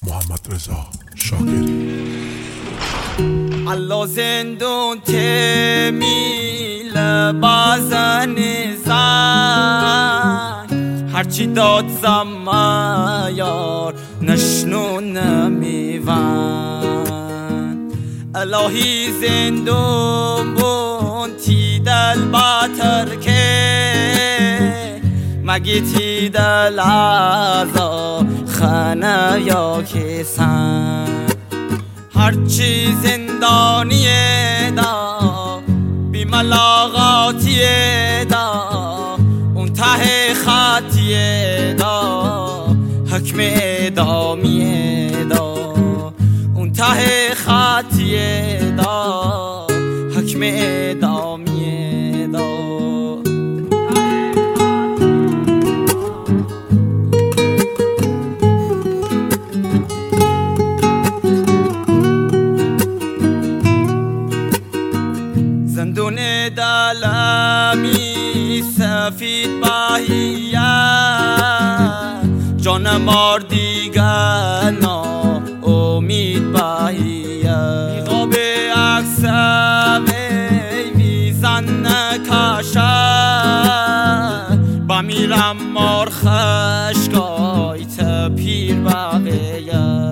محمد رضا شاکری. الله زندون تمیل بازن زن هرچی داد زمیار نشنو نمیون. الهی زندون بون تی دل باتر که مگی تی دل عزا خانه یا کسن. هرچی زندانیه دا بی ملاقاتیه دا اون ته خطیه دا حکم اعدامیه دا اون ته خطیه دا حکم اعدامیه دا. زندون دلمی سفید باییه جان مار دیگر نا امید باییه. بیغاب اکسمه میزن نکشه بمیرم مار خشکای تپیر بقیه.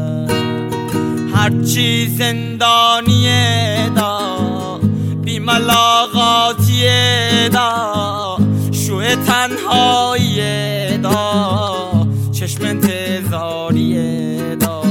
هرچی زندانیه دا بی ملاقاتیه دا شوه تنهاییه دا چشم انتظاریه دا.